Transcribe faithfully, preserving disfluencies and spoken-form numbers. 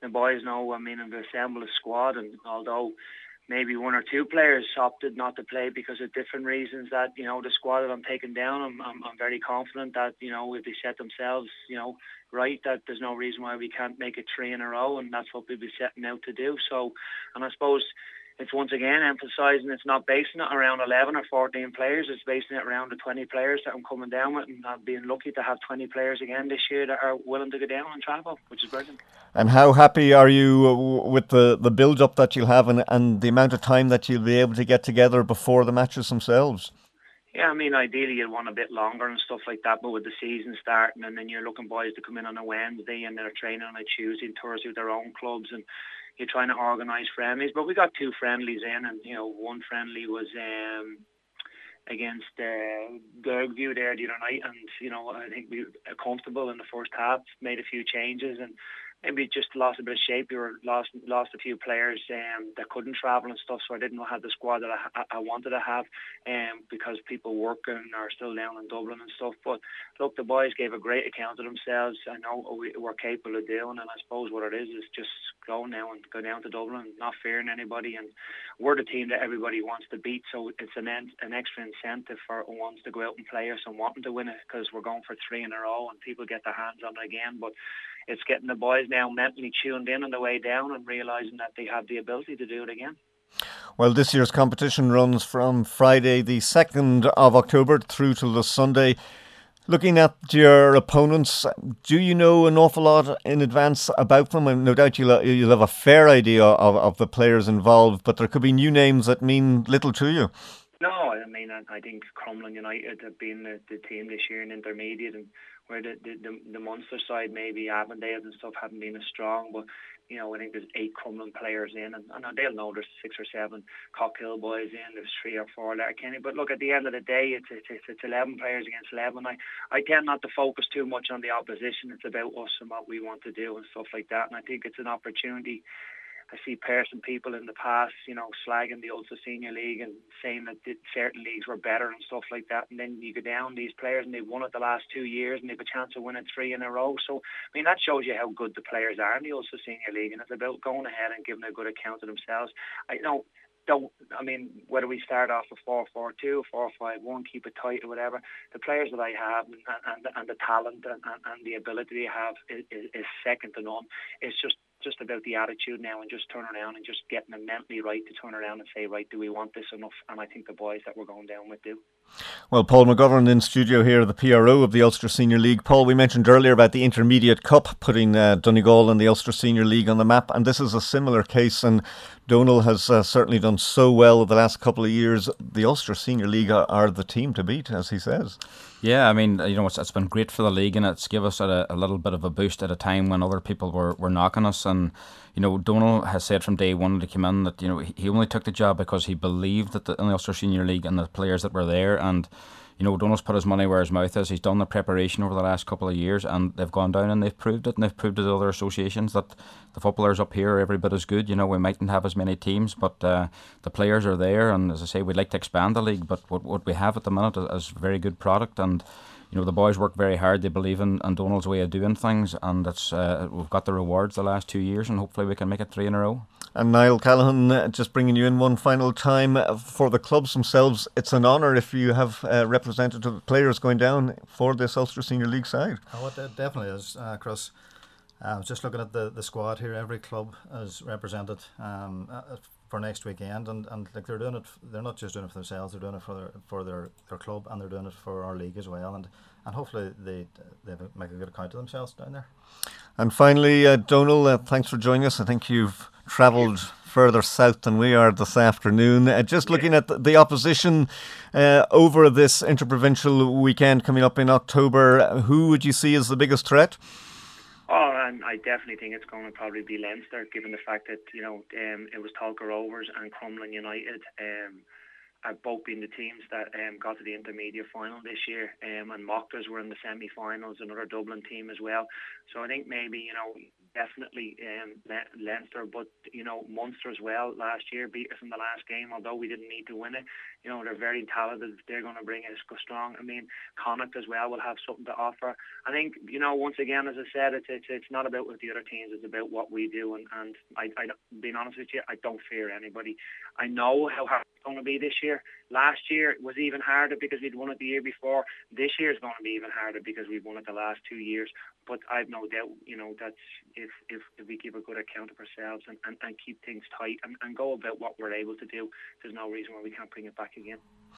the boys know, I mean, we've assembled a squad, and although maybe one or two players opted not to play because of different reasons, that, you know, the squad that I'm taking down, I'm, I'm, I'm very confident that, you know, if they set themselves, you know, right, that there's no reason why we can't make it three in a row, and that's what we'll be setting out to do. So, and I suppose it's once again emphasising it's not basing it around eleven or fourteen players, it's basing it around the twenty players that I'm coming down with, and I'm being lucky to have twenty players again this year that are willing to go down and travel, which is brilliant. And how happy are you with the, the build-up that you'll have, and, and the amount of time that you'll be able to get together before the matches themselves? Yeah, I mean, ideally you'd want a bit longer and stuff like that, but with the season starting, and then you're looking boys to come in on a Wednesday and they're training on a Tuesday and Thursday with their own clubs, and you're trying to organise friendlies. But we got two friendlies in, and, you know, one friendly was um, against uh, Bergview there the other night, and, you know, I think we were comfortable in the first half, made a few changes, and maybe just lost a bit of shape. We were lost lost a few players um, that couldn't travel and stuff, so I didn't have the squad that I, I wanted to have, um, because people working are still down in Dublin and stuff. But look, the boys gave a great account of themselves. I know what we, we're capable of doing, and I suppose what it is is just go now and go down to Dublin, not fearing anybody, and we're the team that everybody wants to beat, so it's an an extra incentive for ones to go out and play us and wanting to win it, because we're going for three in a row and people get their hands on it again. But it's getting the boys now mentally tuned in on the way down and realising that they have the ability to do it again. Well, this year's competition runs from Friday the second of October through to the Sunday. Looking at your opponents, do you know an awful lot in advance about them? And no doubt you'll, you'll have a fair idea of, of the players involved, but there could be new names that mean little to you. No, I mean, I think Crumlin United have been the, the team this year in intermediate, and where the, the, the, the Munster side, maybe Avondale and stuff, haven't been as strong. But, you know, I think there's eight Crumlin players in, and, and they'll know there's six or seven Cockhill boys in, there's three or four Letterkenny. But look, at the end of the day, it's, it's, it's eleven players against eleven. I, I tend not to focus too much on the opposition. It's about us and what we want to do and stuff like that. And I think it's an opportunity. I see person people in the past, you know, slagging the Ulster Senior League and saying that certain leagues were better and stuff like that. And then you go down these players and they've won it the last two years and they've a chance of winning three in a row. So, I mean, that shows you how good the players are in the Ulster Senior League. And it's about going ahead and giving a good account of themselves. I know. Don't, I mean, whether we start off with four four two, four five one, keep it tight or whatever, the players that I have and, and, and the talent and, and, and the ability they have is, is, is second to none. It's just just about the attitude now, and just turn around and just getting them mentally right to turn around and say, right, do we want this enough? And I think the boys that we're going down with do. Well, Paul McGovern in studio here, the P R O of the Ulster Senior League. Paul, we mentioned earlier about the Intermediate Cup putting uh, Donegal and the Ulster Senior League on the map, and this is a similar case, and Donal has uh, certainly done so well the last couple of years. The Ulster Senior League are, are the team to beat, as he says. Yeah, I mean, you know, it's, it's been great for the league, and it's given us a, a little bit of a boost at a time when other people were, were knocking us. And, you know, Donal has said from day one to come in that, you know, he only took the job because he believed that the, in the Ulster Senior League and the players that were there. And, you know, Donal's put his money where his mouth is. He's done the preparation over the last couple of years, and they've gone down and they've proved it, and they've proved to the other associations that the footballers up here are every bit as good. You know, we mightn't have as many teams, but uh, the players are there, and as I say, we'd like to expand the league, but what, what we have at the minute is, is very good product. And you know, the boys work very hard. They believe in, in Donal's way of doing things, and it's, uh, we've got the rewards the last two years, and hopefully we can make it three in a row. And Niall Callaghan, uh, just bringing you in one final time, uh, for the clubs themselves, it's an honour if you have uh, representative players going down for this Ulster Senior League side. Oh, it definitely is, uh, Chris. I was just looking at the, the squad here. Every club is represented um, uh, for next weekend, and, and like they're doing it. They're not just doing it for themselves. They're doing it for their for their, their club, and they're doing it for our league as well. And and hopefully they they make a good account of themselves down there. And finally, uh, Donal, uh, thanks for joining us. I think you've travelled further south than we are this afternoon. Uh, just looking at the, the opposition uh, over this interprovincial weekend coming up in October, who would you see as the biggest threat? Oh, and I definitely think it's going to probably be Leinster, given the fact that, you know, um, it was Tolka Rovers and Crumlin United um, have both been the teams that um, got to the intermediate final this year, um, and Mockers were in the semi-finals, another Dublin team as well. So I think maybe, you know, definitely um, Le- Leinster, but you know Munster as well. Last year beat us in the last game, although we didn't need to win it. You know they're very talented. They're going to bring us go strong. I mean, Connacht as well will have something to offer. I think you know once again, as I said, it's it's, it's not about what the other teams. It's about what we do. And and I, I being honest with you, I don't fear anybody. I know how hard it's going to be this year. Last year it was even harder because we'd won it the year before. This year is going to be even harder because we've won it the last two years. But I've no doubt, you know, that if if, if we keep a good account of ourselves and, and, and keep things tight and, and go about what we're able to do, there's no reason why we can't bring it back again.